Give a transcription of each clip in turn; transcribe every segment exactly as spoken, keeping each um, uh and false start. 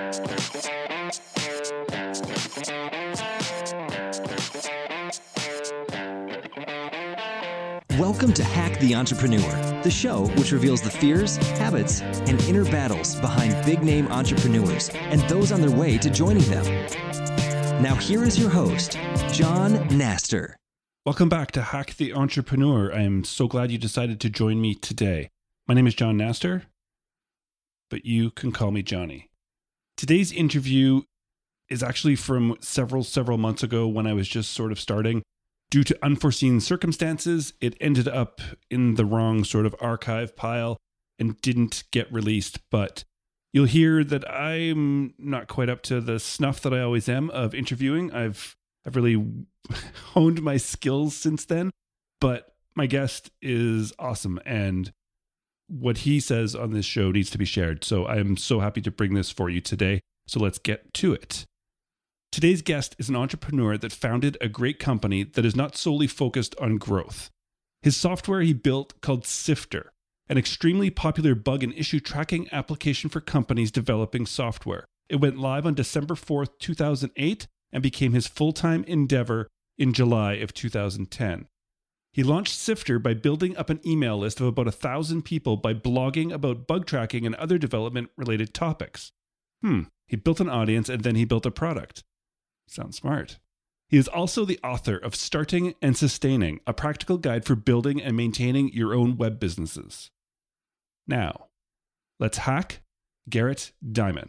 Welcome to Hack the Entrepreneur, the show which reveals the fears, habits, and inner battles behind big-name entrepreneurs and those on their way to joining them. Now here is your host, John Naster. Welcome back to Hack the Entrepreneur. I am so glad you decided to join me today. My name is John Naster, but you can call me Johnny. Today's interview is actually from several, several months ago when I was just sort of starting. Due to unforeseen circumstances, it ended up in the wrong sort of archive pile and didn't get released. But you'll hear that I'm not quite up to the snuff that I always am of interviewing. I've I've really honed my skills since then. But my guest is awesome, and what he says on this show needs to be shared. So I am so happy to bring this for you today. So let's get to it. Today's guest is an entrepreneur that founded a great company that is not solely focused on growth. His software he built called Sifter, an extremely popular bug and issue tracking application for companies developing software. It went live on December fourth, two thousand eight, and became his full-time endeavor in July of two thousand ten. He launched Sifter by building up an email list of about a thousand people by blogging about bug tracking and other development-related topics. Hmm, he built an audience and then he built a product. Sounds smart. He is also the author of Starting and Sustaining, a practical guide for building and maintaining your own web businesses. Now, let's hack Garrett Diamond.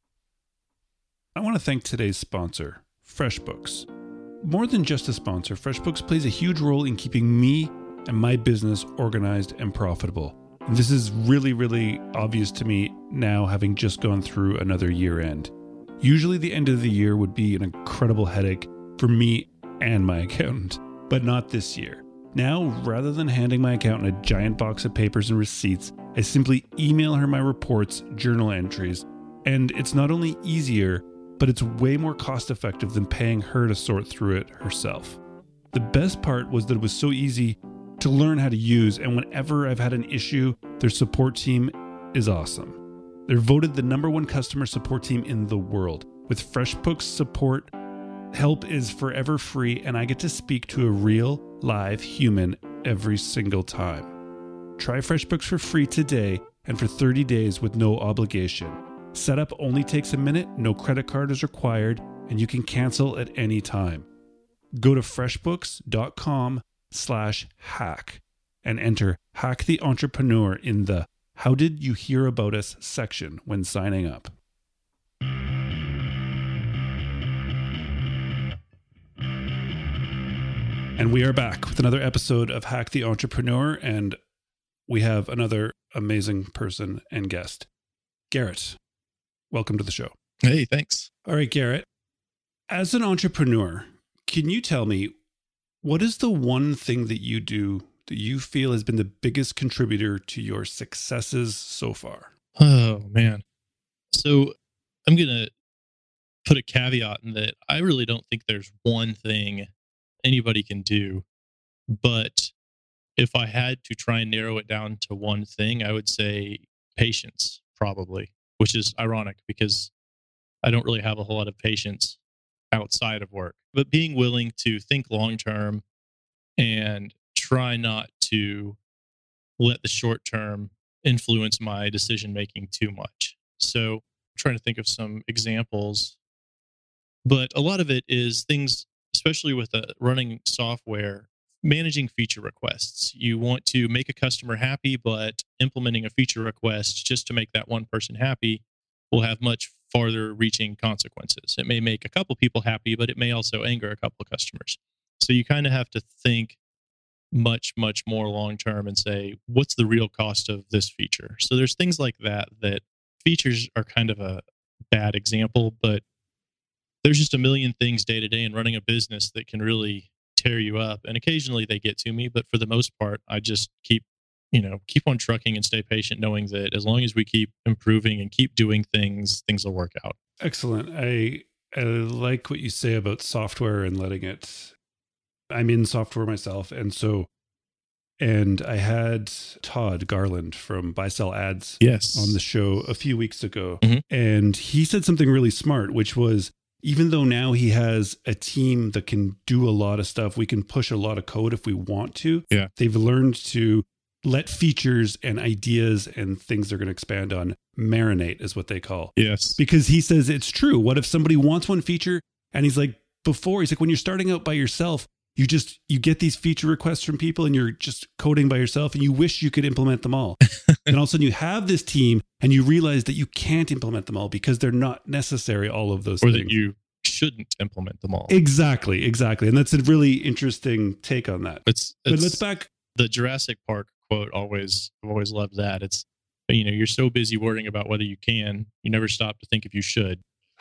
I want to thank today's sponsor, FreshBooks. More than just a sponsor, FreshBooks plays a huge role in keeping me and my business organized and profitable. And this is really, really obvious to me now, having just gone through another year end. Usually the end of the year would be an incredible headache for me and my accountant, but not this year. Now, rather than handing my accountant a giant box of papers and receipts, I simply email her my reports, journal entries, and it's not only easier, but it's way more cost effective than paying her to sort through it herself. The best part was that it was so easy to learn how to use, and whenever I've had an issue, their support team is awesome. They're voted the number one customer support team in the world. With FreshBooks support, help is forever free, and I get to speak to a real, live human every single time. Try FreshBooks for free today and for thirty days with no obligation. Setup only takes a minute, no credit card is required, and you can cancel at any time. Go to freshbooks.com slash hack and enter Hack the Entrepreneur in the How Did You Hear About Us section when signing up. And we are back with another episode of Hack the Entrepreneur, and we have another amazing person and guest. Garrett, welcome to the show. Hey, thanks. All right, Garrett, as an entrepreneur, can you tell me, what is the one thing that you do that you feel has been the biggest contributor to your successes so far? Oh, man. So I'm going to put a caveat in that I really don't think there's one thing anybody can do. But if I had to try and narrow it down to one thing, I would say patience, probably, which is ironic because I don't really have a whole lot of patience outside of work. But being willing to think long term and try not to let the short term influence my decision making too much. So I'm trying to think of some examples, but a lot of it is things, especially with uh, running software, managing feature requests. You want to make a customer happy, but implementing a feature request just to make that one person happy will have much farther reaching consequences. It may make a couple people happy, but it may also anger a couple of customers. So you kind of have to think much, much more long-term and say, what's the real cost of this feature? So there's things like that, that features are kind of a bad example, but there's just a million things day to day in running a business that can really tear you up. And occasionally they get to me, but for the most part, I just keep, you know, keep on trucking and stay patient, knowing that as long as we keep improving and keep doing things, things will work out. Excellent. I, I like what you say about software and letting it, I'm in software myself. And so And I had Todd Garland from Buy Sell Ads Yes. on the show a few weeks ago. Mhm. And he said something really smart, which was, even though now he has a team that can do a lot of stuff, we can push a lot of code if we want to. Yeah. They've learned to let features and ideas and things they're going to expand on marinate, is what they call. Yes. Because he says it's true. What if somebody wants one feature and he's like, before, he's like, when you're starting out by yourself, you just, you get these feature requests from people and you're just coding by yourself and you wish you could implement them all. And all of a sudden you have this team and you realize that you can't implement them all because they're not necessary, all of those Or things. that you shouldn't implement them all. Exactly, exactly. And that's a really interesting take on that. It's, But it's let's back. the Jurassic Park quote. Always, I've always loved that. It's, you know, you're so busy worrying about whether you can, you never stop to think if you should.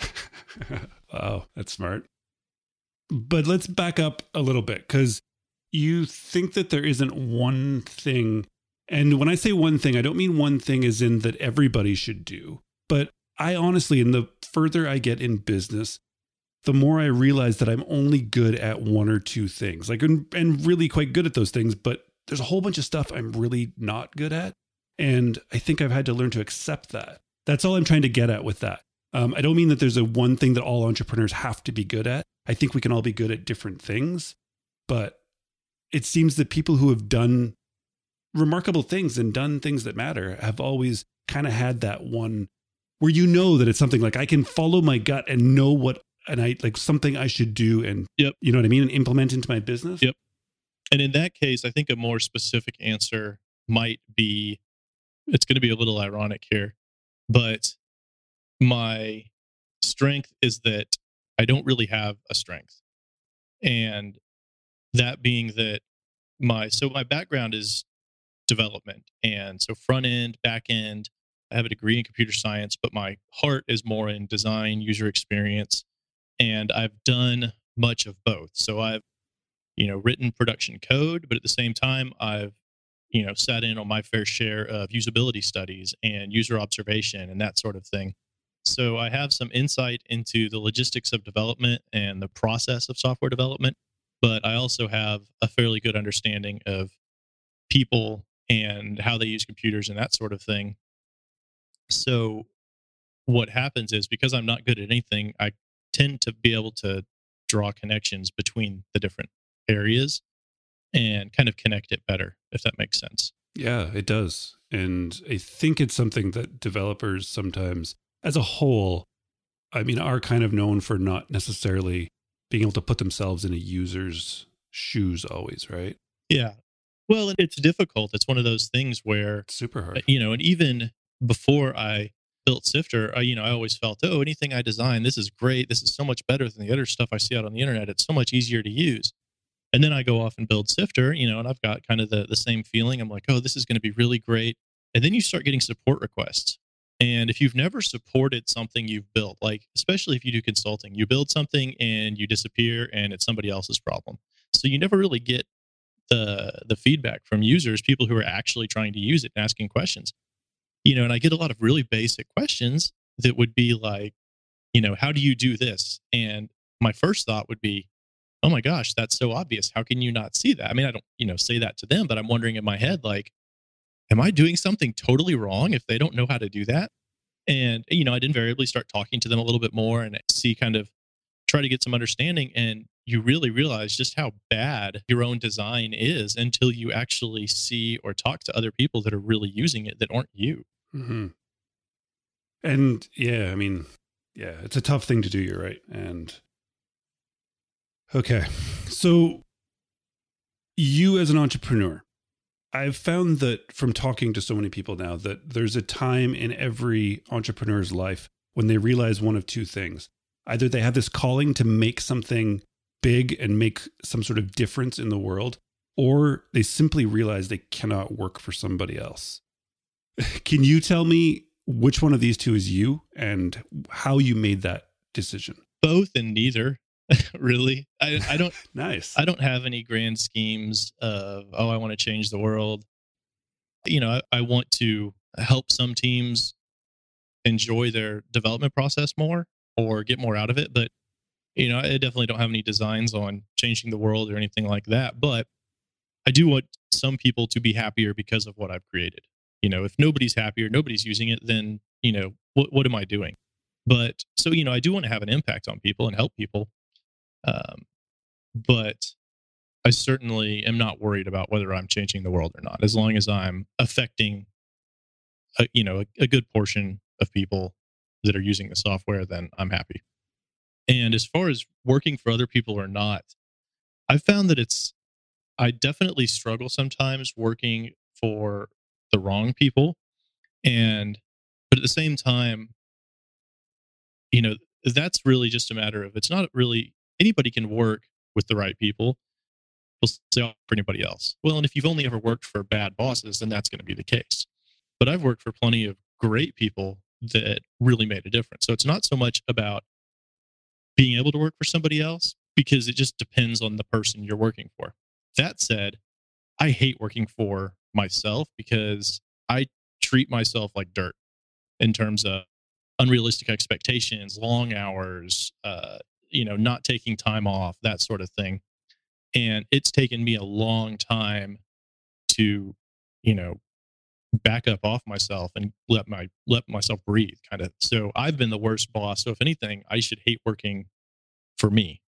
Wow, that's smart. But let's back up a little bit, because you think that there isn't one thing. And when I say one thing, I don't mean one thing as in that everybody should do. But I honestly, and the further I get in business, the more I realize that I'm only good at one or two things, like, and, and really quite good at those things. But there's a whole bunch of stuff I'm really not good at. And I think I've had to learn to accept that. That's all I'm trying to get at with that. Um, I don't mean that there's a one thing that all entrepreneurs have to be good at. I think we can all be good at different things, but it seems that people who have done remarkable things and done things that matter have always kind of had that one where you know that it's something like, I can follow my gut and know what, and I like something I should do, and Yep. you know what I mean, and implement into my business. Yep. And in that case, I think a more specific answer might be, it's going to be a little ironic here, but my strength is that I don't really have a strength. And that being that my, so my background is development. And so front end, back end, I have a degree in computer science, but my heart is more in design, user experience. And I've done much of both. So I've, you know, written production code, but at the same time, I've, you know, sat in on my fair share of usability studies and user observation and that sort of thing. So I have some insight into the logistics of development and the process of software development, but I also have a fairly good understanding of people and how they use computers and that sort of thing. So what happens is, because I'm not good at anything, I tend to be able to draw connections between the different areas and kind of connect it better, if that makes sense. Yeah, it does. And I think it's something that developers sometimes, as a whole, I mean, are kind of known for not necessarily being able to put themselves in a user's shoes always, right? Yeah. Well, it's difficult. It's one of those things where, It's super hard. you know, and even before I built Sifter, I, you know, I always felt, oh, anything I design, this is great. This is so much better than the other stuff I see out on the internet. It's so much easier to use. And then I go off and build Sifter, you know, and I've got kind of the, the same feeling. I'm like, oh, this is going to be really great. And then you start getting support requests. And if you've never supported something you've built, like, especially if you do consulting, you build something and you disappear and it's somebody else's problem. So you never really get the the feedback from users, people who are actually trying to use it and asking questions. You know, and I get a lot of really basic questions that would be like, you know, how do you do this? And my first thought would be, oh my gosh, that's so obvious. How can you not see that? I mean, I don't, you know, say that to them, but I'm wondering in my head, like, am I doing something totally wrong if they don't know how to do that? And, you know, I'd invariably start talking to them a little bit more and see, kind of try to get some understanding. And you really realize just how bad your own design is until you actually see or talk to other people that are really using it that aren't you. Mm-hmm. And yeah, I mean, yeah, it's a tough thing to do. You're right. And okay, so you as an entrepreneur, I've found that from talking to so many people now that there's a time in every entrepreneur's life when they realize one of two things. Either they have this calling to make something big and make some sort of difference in the world, or they simply realize they cannot work for somebody else. Can you tell me which one of these two is you and how you made that decision? Both and neither. Really. I, I don't Nice. I don't have any grand schemes of, oh, I want to change the world. You know, I, I want to help some teams enjoy their development process more or get more out of it. But, you know, I definitely don't have any designs on changing the world or anything like that. But I do want some people to be happier because of what I've created. You know, if nobody's happier, nobody's using it, then, you know, what, what am I doing? But so, you know, I do want to have an impact on people and help people. Um, but I certainly am not worried about whether I'm changing the world or not, as long as I'm affecting, a, you know, a, a good portion of people that are using the software, then I'm happy. And as far as working for other people or not, I've found that it's, I definitely struggle sometimes working for the wrong people. And, but at the same time, you know, that's really just a matter of, it's not really, anybody can work with the right people. We'll say for anybody else. Well, and if you've only ever worked for bad bosses, then that's going to be the case. But I've worked for plenty of great people that really made a difference. So it's not so much about being able to work for somebody else, because it just depends on the person you're working for. That said, I hate working for myself because I treat myself like dirt in terms of unrealistic expectations, long hours, uh, you know, not taking time off, that sort of thing. And it's taken me a long time to, you know, back up off myself and let my let myself breathe, kind of. So I've been the worst boss. So if anything, I should hate working for me.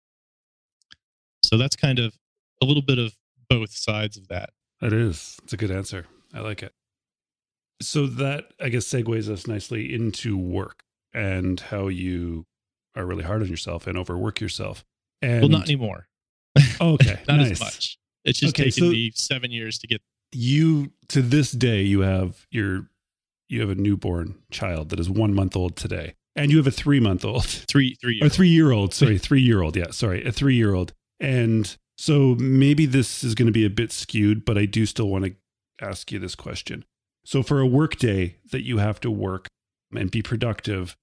So that's kind of a little bit of both sides of that. That is. It's a good answer. I like it. So that, I guess, segues us nicely into work and how you are really hard on yourself and overwork yourself. And well, not anymore. Okay. Not nice. as much. It's just okay, taken so me seven years to get. You, to this day, you have your, you have a newborn child that is one month old today. And you have a three month old. Three, three Or three year old. Sorry, three year old. Yeah, sorry. A three year old. And so maybe this is going to be a bit skewed, but I do still want to ask you this question. So for a work day that you have to work and be productive,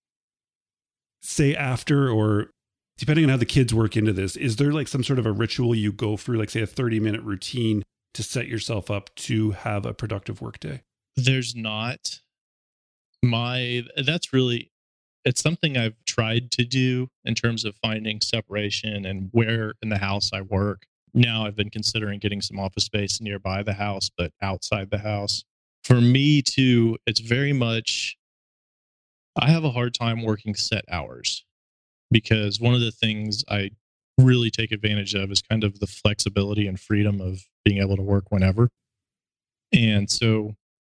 say after, or depending on how the kids work into this, is there like some sort of a ritual you go through, like say a thirty minute routine to set yourself up to have a productive work day? There's not. My, that's really, it's something I've tried to do in terms of finding separation and where in the house I work. Now I've been considering getting some office space nearby the house, but outside the house. For me too, it's very much, I have a hard time working set hours, because one of the things I really take advantage of is kind of the flexibility and freedom of being able to work whenever. And so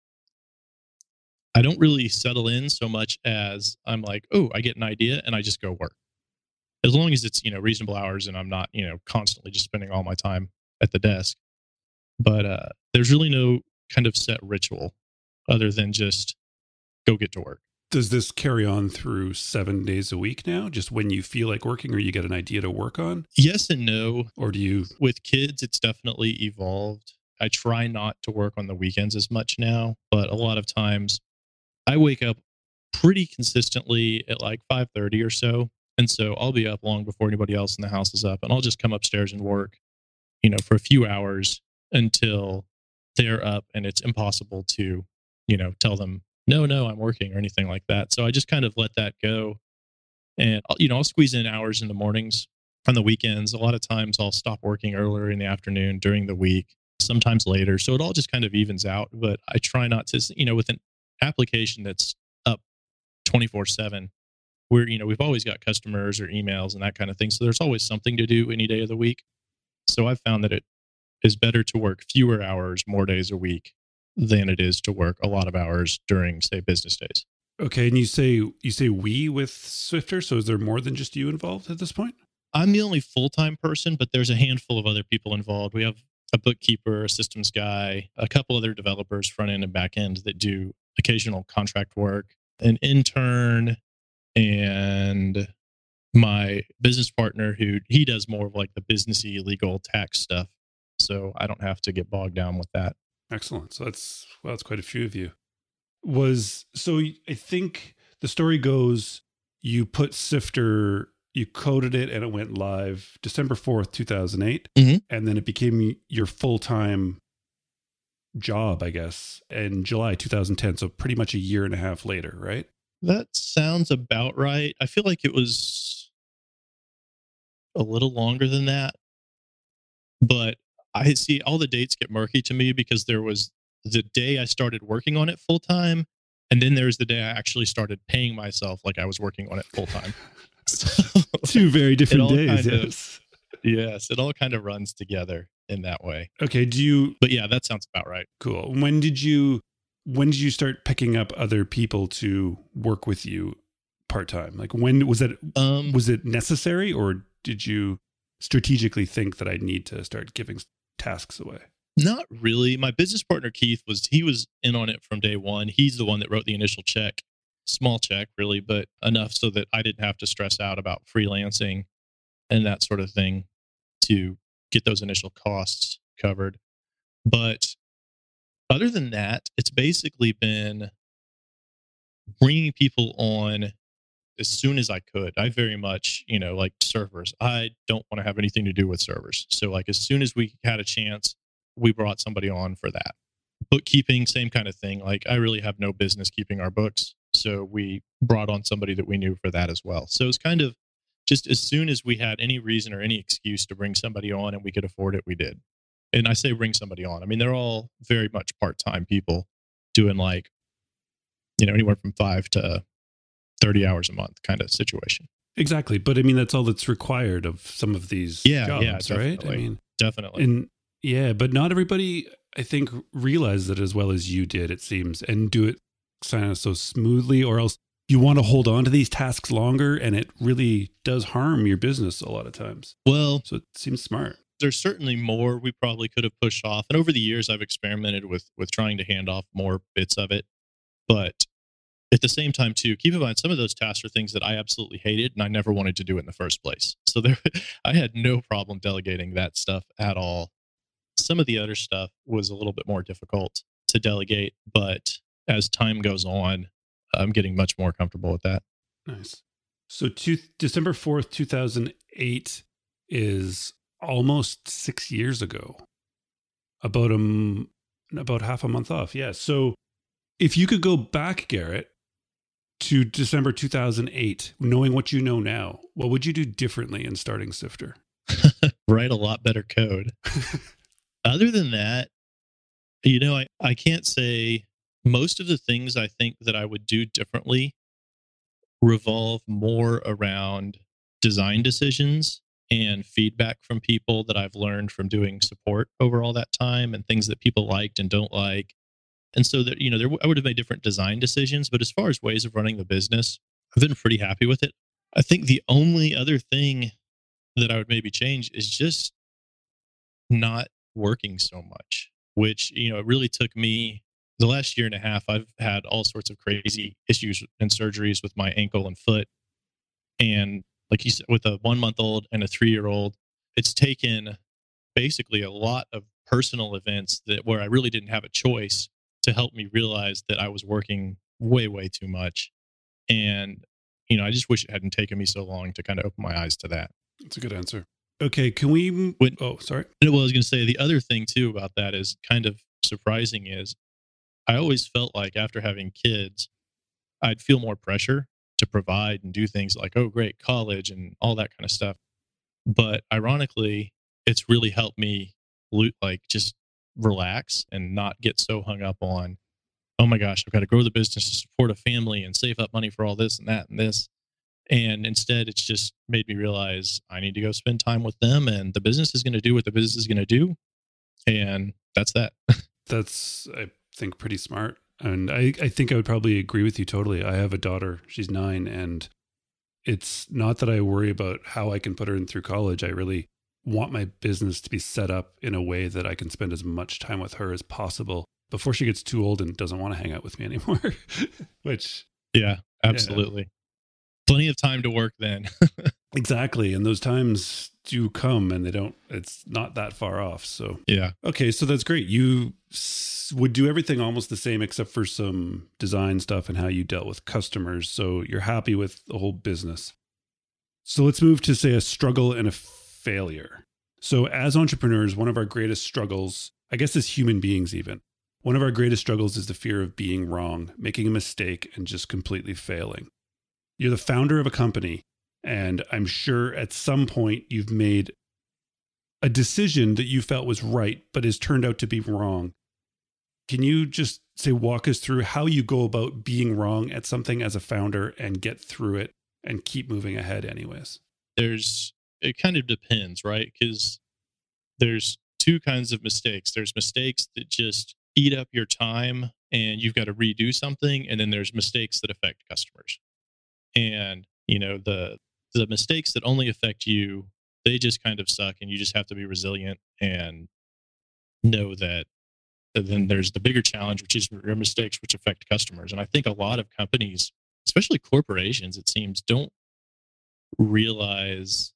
I don't really settle in so much as I'm like, oh, I get an idea and I just go work. As long as it's, you know, reasonable hours and I'm not, you know, constantly just spending all my time at the desk. But uh, there's really no kind of set ritual other than just go get to work. Does this carry on through seven days a week now? Just when you feel like working or you get an idea to work on? Yes and no. Or do you? With kids, it's definitely evolved. I try not to work on the weekends as much now, but a lot of times I wake up pretty consistently at like five thirty or so. And so I'll be up long before anybody else in the house is up, and I'll just come upstairs and work, you know, for a few hours until they're up and it's impossible to, you know, tell them, no, no, I'm working or anything like that. So I just kind of let that go. And, you know, I'll squeeze in hours in the mornings. On the weekends, a lot of times I'll stop working earlier in the afternoon during the week, sometimes later. So it all just kind of evens out. But I try not to, you know, with an application that's up twenty-four seven, where, you know, we've always got customers or emails and that kind of thing. So there's always something to do any day of the week. So I've found that it is better to work fewer hours, more days a week than it is to work a lot of hours during, say, business days. Okay. And you say, you say we with Swifter. So is there more than just you involved at this point? I'm the only full-time person, but there's a handful of other people involved. We have a bookkeeper, a systems guy, a couple other developers, front end and back end, that do occasional contract work, an intern, and my business partner, who he does more of like the businessy legal tax stuff. So I don't have to get bogged down with that. Excellent. So that's, well, that's quite a few of you. Was, so I think the story goes, you put Sifter, you coded it and it went live December fourth, two thousand eight. Mm-hmm. And then it became your full-time job, I guess, in July two thousand ten. So pretty much a year and a half later, right? That sounds about right. I feel like it was a little longer than that, but I see all the dates get murky to me because there was the day I started working on it full time, and then there's the day I actually started paying myself like I was working on it full time. So Two very different days. Kind Yes. Of, yes, it all kind of runs together in that way. Okay. Do you? But yeah, that sounds about right. Cool. When did you? When did you start picking up other people to work with you part time? Like when was it? Um, was it necessary, or did you strategically think that I need to start giving tasks away? Not really. My business partner, Keith, was he was in on it from day one. He's the one that wrote the initial check. Small check, really, but enough so that I didn't have to stress out about freelancing and that sort of thing to get those initial costs covered. But other than that, it's basically been bringing people on as soon as I could. I very much, you know, like servers. I don't want to have anything to do with servers. So like as soon as we had a chance, we brought somebody on for that. Bookkeeping, same kind of thing. Like I really have no business keeping our books. So we brought on somebody that we knew for that as well. So it's kind of just as soon as we had any reason or any excuse to bring somebody on and we could afford it, we did. And I say bring somebody on. I mean, they're all very much part-time people doing like, you know, anywhere from five to thirty hours a month kind of situation. Exactly. But I mean, that's all that's required of some of these yeah, jobs, yeah, right? I mean, definitely. And yeah, but not everybody, I think, realizes it as well as you did, it seems, and do it kind of so smoothly, or else you want to hold on to these tasks longer and it really does harm your business a lot of times. Well, so it seems smart. There's certainly more we probably could have pushed off. And over the years, I've experimented with with trying to hand off more bits of it. But at the same time, too, keep in mind, some of those tasks are things that I absolutely hated and I never wanted to do in the first place. So there, I had no problem delegating that stuff at all. Some of the other stuff was a little bit more difficult to delegate, but as time goes on, I'm getting much more comfortable with that. Nice. So two, December fourth, two thousand eight is almost six years ago. About a, about half a month off. Yeah. So if you could go back, Garrett, to December two thousand eight, knowing what you know now, what would you do differently in starting Sifter? Write a lot better code. Other than that, you know, I, I can't say most of the things I think that I would do differently revolve more around design decisions and feedback from people that I've learned from doing support over all that time and things that people liked and don't like. And so that, you know, there, I would have made different design decisions, but as far as ways of running the business, I've been pretty happy with it. I think the only other thing that I would maybe change is just not working so much, which, you know, it really took me the last year and a half. I've had all sorts of crazy issues and surgeries with my ankle and foot. And like you said, with a one month old and a three year old, it's taken basically a lot of personal events that where I really didn't have a choice to help me realize that I was working way, way too much. And, you know, I just wish it hadn't taken me so long to kind of open my eyes to that. That's a good answer. Okay. Can we, when, oh, sorry. Well, I was going to say the other thing too about that is kind of surprising is I always felt like after having kids, I'd feel more pressure to provide and do things like, oh, great, college and all that kind of stuff. But ironically, it's really helped me like just relax and not get so hung up on, oh my gosh, I've got to grow the business to support a family and save up money for all this and that and this. And instead, it's just made me realize I need to go spend time with them, and the business is going to do what the business is going to do. And that's that. That's, I think, pretty smart. And I, I think I would probably agree with you totally. I have a daughter. She's nine. And it's not that I worry about how I can put her in through college. I really want my business to be set up in a way that I can spend as much time with her as possible before she gets too old and doesn't want to hang out with me anymore. Which, yeah, absolutely. Yeah. Plenty of time to work then. Exactly. And those times do come and they don't, it's not that far off. So, yeah. Okay. So that's great. You s- would do everything almost the same except for some design stuff and how you dealt with customers. So you're happy with the whole business. So let's move to, say, a struggle and a failure. So as entrepreneurs, one of our greatest struggles, I guess as human beings even, one of our greatest struggles is the fear of being wrong, making a mistake, and just completely failing. You're the founder of a company, and I'm sure at some point you've made a decision that you felt was right, but has turned out to be wrong. Can you just say, walk us through how you go about being wrong at something as a founder and get through it and keep moving ahead anyways? There's, it kind of depends, right? Because there's two kinds of mistakes. There's mistakes that just eat up your time and you've got to redo something. And then there's mistakes that affect customers. And, you know, the, the mistakes that only affect you, they just kind of suck, and you just have to be resilient and know that. Then there's the bigger challenge, which is your mistakes, which affect customers. And I think a lot of companies, especially corporations, it seems, don't realize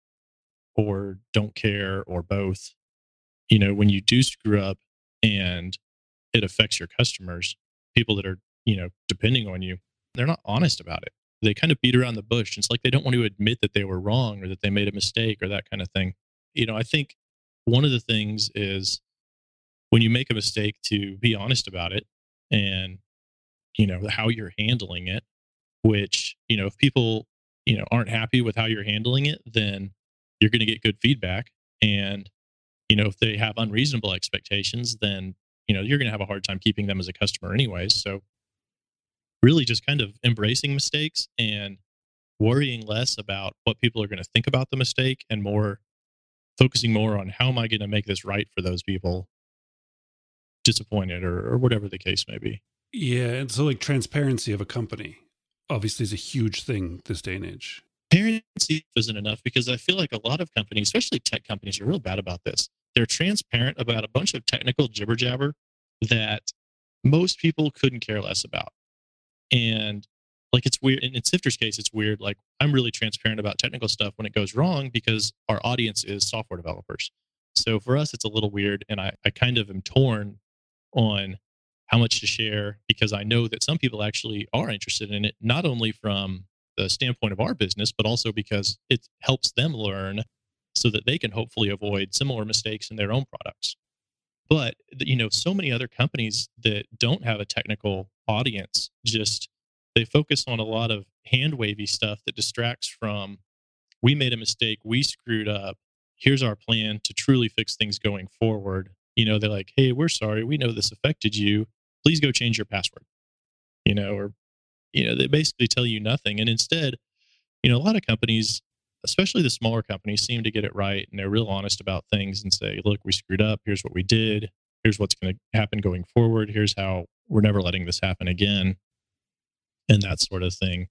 or don't care, or both. You know, when you do screw up and it affects your customers, people that are, you know, depending on you, they're not honest about it. They kind of beat around the bush. It's like they don't want to admit that they were wrong or that they made a mistake or that kind of thing. You know, I think one of the things is when you make a mistake, to be honest about it and, you know, how you're handling it, which, you know, if people, you know, aren't happy with how you're handling it, then you're going to get good feedback. And, you know, if they have unreasonable expectations, then, you know, you're going to have a hard time keeping them as a customer anyways. So really just kind of embracing mistakes and worrying less about what people are going to think about the mistake, and more focusing more on how am I going to make this right for those people disappointed, or, or whatever the case may be. Yeah. And so like transparency of a company obviously is a huge thing this day and age. Transparency isn't enough, because I feel like a lot of companies, especially tech companies, are real bad about this. They're transparent about a bunch of technical jibber jabber that most people couldn't care less about. And like, it's weird. In Sifter's case, it's weird. Like, I'm really transparent about technical stuff when it goes wrong, because our audience is software developers. So for us, it's a little weird. And I, I kind of am torn on how much to share, because I know that some people actually are interested in it, not only from the standpoint of our business, but also because it helps them learn so that they can hopefully avoid similar mistakes in their own products. But, you know, so many other companies that don't have a technical audience, just they focus on a lot of hand wavy stuff that distracts from, we made a mistake, we screwed up, here's our plan to truly fix things going forward. You know, they're like, hey, we're sorry, we know this affected you, please go change your password. You know, or, you know, they basically tell you nothing. And instead, you know, a lot of companies, especially the smaller companies, seem to get it right, and they're real honest about things and say, look, we screwed up, here's what we did, here's what's going to happen going forward, here's how we're never letting this happen again, and that sort of thing.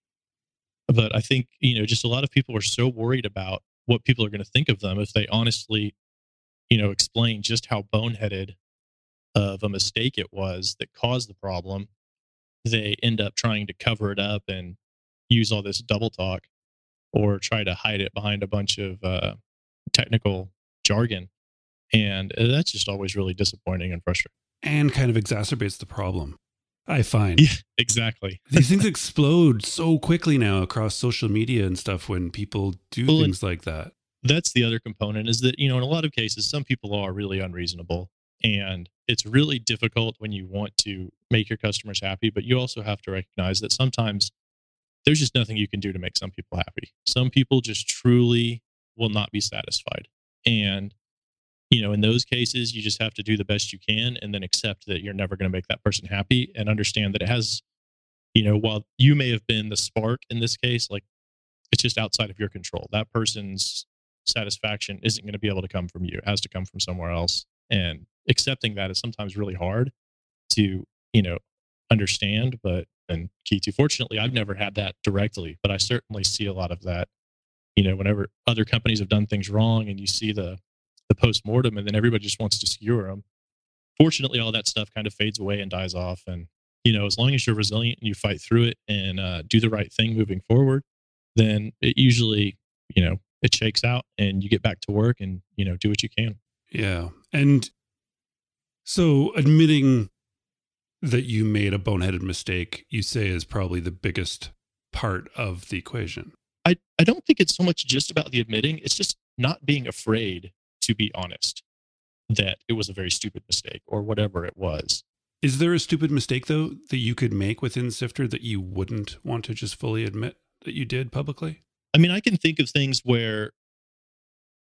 But I think, you know, just a lot of people are so worried about what people are going to think of them if they honestly, you know, explain just how boneheaded of a mistake it was that caused the problem. They end up trying to cover it up and use all this double talk, or try to hide it behind a bunch of uh, technical jargon. And that's just always really disappointing and frustrating. And kind of exacerbates the problem, I find. Yeah, exactly. These things explode so quickly now across social media and stuff when people do well, things like that. That's the other component, is that, you know, in a lot of cases, some people are really unreasonable. And it's really difficult when you want to make your customers happy, but you also have to recognize that sometimes there's just nothing you can do to make some people happy. Some people just truly will not be satisfied. And, you know, in those cases, you just have to do the best you can, and then accept that you're never going to make that person happy, and understand that it has, you know, while you may have been the spark in this case, like, it's just outside of your control. That person's satisfaction isn't going to be able to come from you. It has to come from somewhere else. And accepting that is sometimes really hard to, you know, understand, but and key to. Fortunately, I've never had that directly, but I certainly see a lot of that. You know, whenever other companies have done things wrong, and you see the the post-mortem, and then everybody just wants to skewer them. Fortunately, all that stuff kind of fades away and dies off. And, you know, as long as you're resilient and you fight through it and uh, do the right thing moving forward, then it usually, you know, it shakes out, and you get back to work and, you know, do what you can. Yeah. And so admitting that you made a boneheaded mistake, you say, is probably the biggest part of the equation. I, I don't think it's so much just about the admitting. It's just not being afraid to be honest that it was a very stupid mistake or whatever it was. Is there a stupid mistake, though, that you could make within Sifter that you wouldn't want to just fully admit that you did publicly? I mean, I can think of things where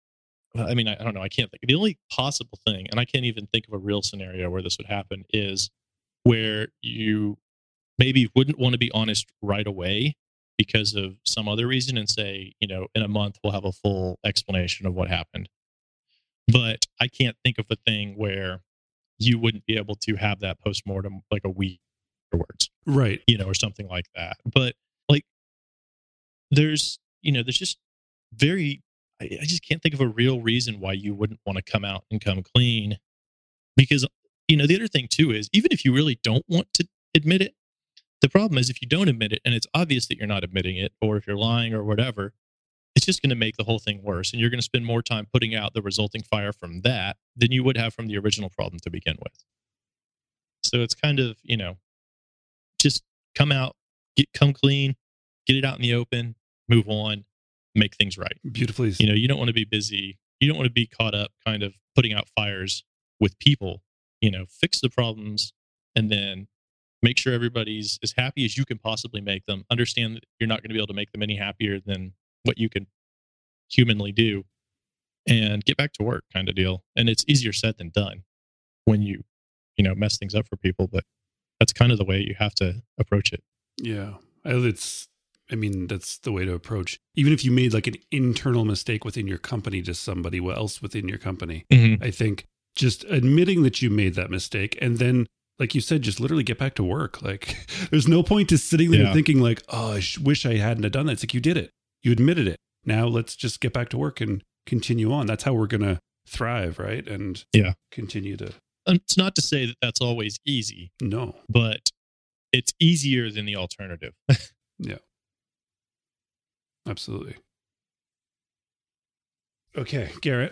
I mean, I, I don't know. I can't think. The only possible thing, and I can't even think of a real scenario where this would happen, is where you maybe wouldn't want to be honest right away because of some other reason and say, you know, in a month we'll have a full explanation of what happened. But I can't think of a thing where you wouldn't be able to have that postmortem like a week afterwards, Right. you know, or something like that. But like, there's, you know, there's just very, I, I just can't think of a real reason why you wouldn't want to come out and come clean. Because, you know, the other thing too is even if you really don't want to admit it, the problem is if you don't admit it and it's obvious that you're not admitting it, or if you're lying or whatever, it's just going to make the whole thing worse. And you're going to spend more time putting out the resulting fire from that than you would have from the original problem to begin with. So it's kind of, you know, just come out, get come clean, get it out in the open, move on, make things right. Beautifully. You know, you don't want to be busy. You don't want to be caught up kind of putting out fires with people. You know, fix the problems and then make sure everybody's as happy as you can possibly make them. Understand that you're not going to be able to make them any happier than what you can humanly do, and get back to work kind of deal. And it's easier said than done when you, you know, mess things up for people, but that's kind of the way you have to approach it. Yeah. It's, I mean, that's the way to approach. Even if you made like an internal mistake within your company to somebody else within your company, Mm-hmm. I think just admitting that you made that mistake and then, like you said, just literally get back to work. Like there's no point to sitting there Yeah. thinking like, oh, I sh- wish I hadn't have done that. It's like you did it. You admitted it. Now let's just get back to work and continue on. That's how we're going to thrive, right? And Yeah. continue to, And it's not to say that that's always easy, no. but it's easier than the alternative. Yeah. Absolutely. Okay, Garrett,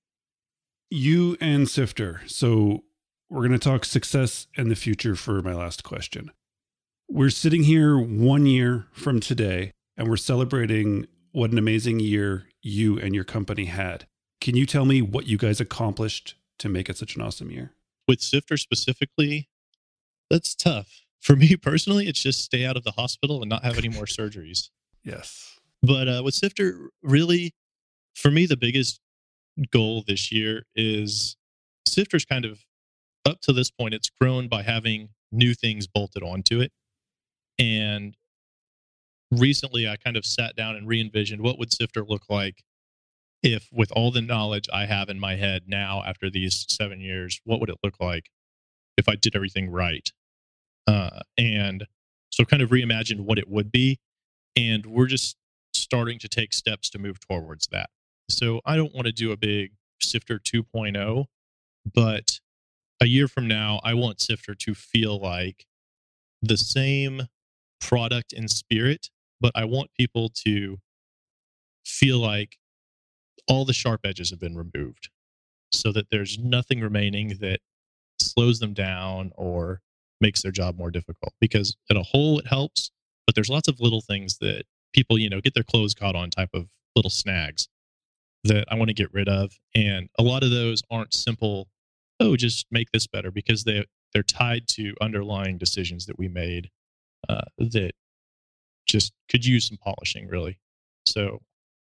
you and Sifter. So we're going to talk success and the future for my last question. We're sitting here one year from today, and we're celebrating what an amazing year you and your company had. Can you tell me what you guys accomplished to make it such an awesome year? With Sifter specifically, that's tough. For me personally, it's just stay out of the hospital and not have any more surgeries. Yes. But uh, with Sifter, really, for me, the biggest goal this year is Sifter's kind of, up to this point, it's grown by having new things bolted onto it. And recently, I kind of sat down and re-envisioned what would Sifter look like if, with all the knowledge I have in my head now after these seven years, what would it look like if I did everything right? Uh, and so kind of reimagined what it would be. And we're just starting to take steps to move towards that. So I don't want to do a big Sifter two point oh, but a year from now, I want Sifter to feel like the same product and spirit, but I want people to feel like all the sharp edges have been removed so that there's nothing remaining that slows them down or makes their job more difficult. Because at a whole, it helps, but there's lots of little things that people, you know, get their clothes caught on type of little snags that I want to get rid of. And a lot of those aren't simple, oh, just make this better, because they, they're tied to underlying decisions that we made uh, that just could use some polishing, really. So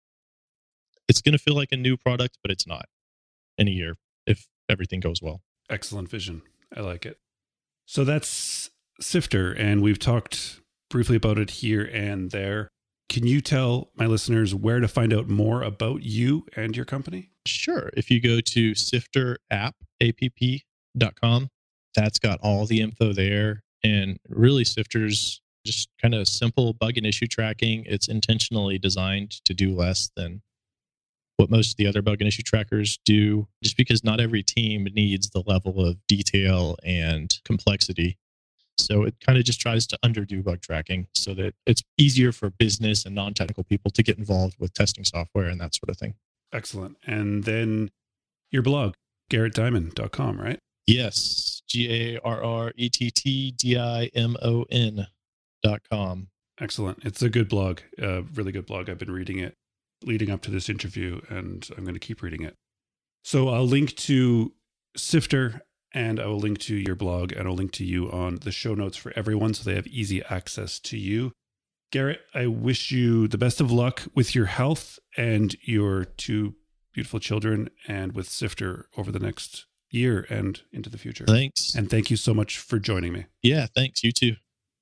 it's going to feel like a new product, but it's not in a year if everything goes well. Excellent vision. I like it. So that's Sifter, and we've talked briefly about it here and there. Can you tell my listeners where to find out more about you and your company? Sure. If you go to sifter app dot com, that's got all the info there. And really, Sifter's just kind of simple bug and issue tracking. It's intentionally designed to do less than what most of the other bug and issue trackers do, just because not every team needs the level of detail and complexity. So it kind of just tries to underdo bug tracking so that it's easier for business and non-technical people to get involved with testing software and that sort of thing. Excellent. And then your blog, garrett diamond dot com, right? Yes. G A R R E T T D I M O N dot com. Excellent. It's a good blog, a really good blog. I've been reading it leading up to this interview, and I'm going to keep reading it. So I'll link to Sifter, and I will link to your blog, and I'll link to you on the show notes for everyone so they have easy access to you. Garrett, I wish you the best of luck with your health and your two beautiful children and with Sifter over the next year and into the future. Thanks. And thank you so much for joining me. Yeah, thanks. You too.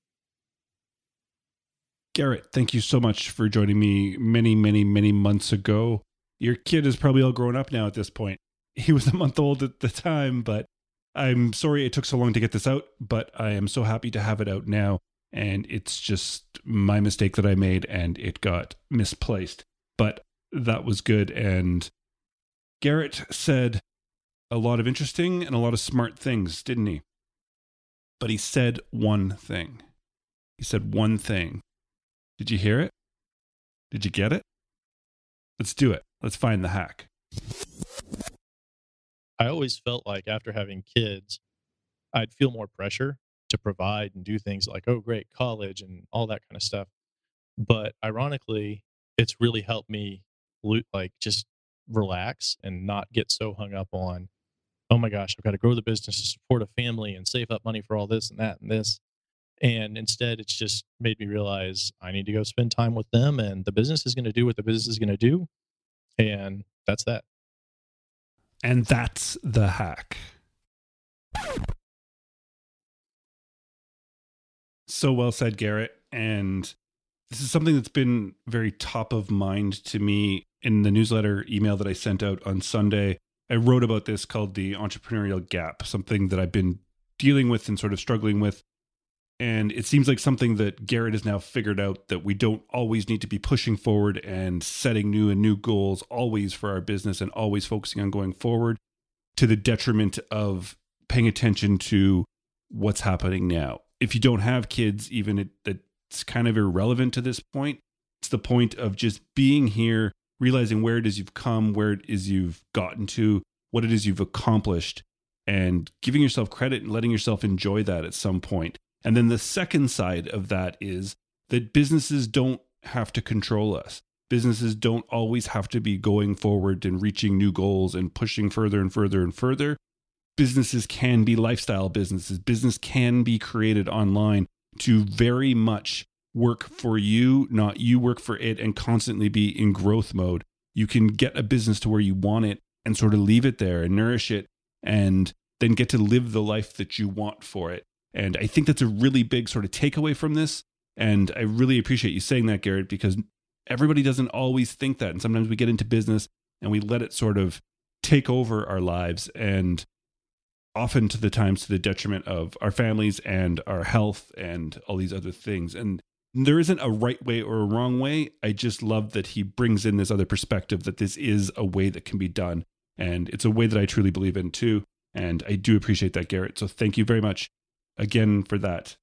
Garrett, thank you so much for joining me many, many, many months ago. Your kid is probably all grown up now at this point. He was a month old at the time, but I'm sorry it took so long to get this out, but I am so happy to have it out now. And it's just my mistake that I made and it got misplaced. But that was good. And Garrett said a lot of interesting and a lot of smart things, didn't he? But he said one thing. He said one thing. Did you hear it? Did you get it? Let's do it. Let's find the hack. I always felt like after having kids, I'd feel more pressure to provide and do things like, oh, great, college and all that kind of stuff. But ironically, it's really helped me like just relax and not get so hung up on, oh my gosh, I've got to grow the business to support a family and save up money for all this and that and this. And instead, it's just made me realize I need to go spend time with them, and the business is going to do what the business is going to do. And that's that. And that's the hack. So well said, Garrett. And this is something that's been very top of mind to me in the newsletter email that I sent out on Sunday. I wrote about this called the entrepreneurial gap, something that I've been dealing with and sort of struggling with. And it seems like something that Garrett has now figured out, that we don't always need to be pushing forward and setting new and new goals always for our business and always focusing on going forward to the detriment of paying attention to what's happening now. If you don't have kids, even it, it's kind of irrelevant to this point. It's the point of just being here, realizing where it is you've come, where it is you've gotten to, what it is you've accomplished, and giving yourself credit and letting yourself enjoy that at some point. And then the second side of that is that businesses don't have to control us. Businesses don't always have to be going forward and reaching new goals and pushing further and further and further. Businesses can be lifestyle businesses. Business can be created online to very much work for you, not you work for it, and constantly be in growth mode. You can get a business to where you want it and sort of leave it there and nourish it and then get to live the life that you want for it. And I think that's a really big sort of takeaway from this. And I really appreciate you saying that, Garrett, because everybody doesn't always think that. And sometimes we get into business and we let it sort of take over our lives, and often to the times to the detriment of our families and our health and all these other things. And there isn't a right way or a wrong way. I just love that he brings in this other perspective, that this is a way that can be done. And it's a way that I truly believe in too. And I do appreciate that, Garrett. So thank you very much again for that.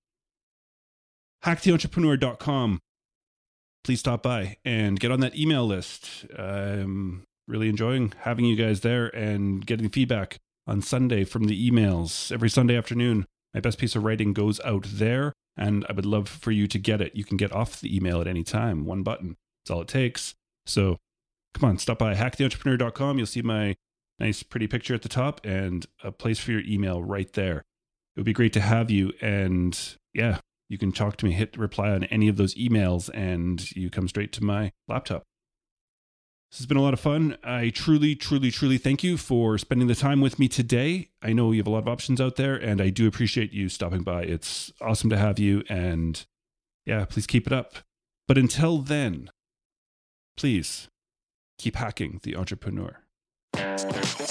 hack the entrepreneur dot com. Please stop by and get on that email list. I'm really enjoying having you guys there and getting feedback on Sunday from the emails. Every Sunday afternoon, my best piece of writing goes out there, and I would love for you to get it. You can get off the email at any time. One button. That's all it takes. So come on, stop by hack the entrepreneur dot com. You'll see my nice, pretty picture at the top and a place for your email right there. It would be great to have you. And yeah, you can talk to me, hit reply on any of those emails, and you come straight to my laptop. This has been a lot of fun. I truly, truly, truly thank you for spending the time with me today. I know you have a lot of options out there, and I do appreciate you stopping by. it's awesome to have you. And yeah, please keep it up. But until then, please keep hacking the entrepreneur.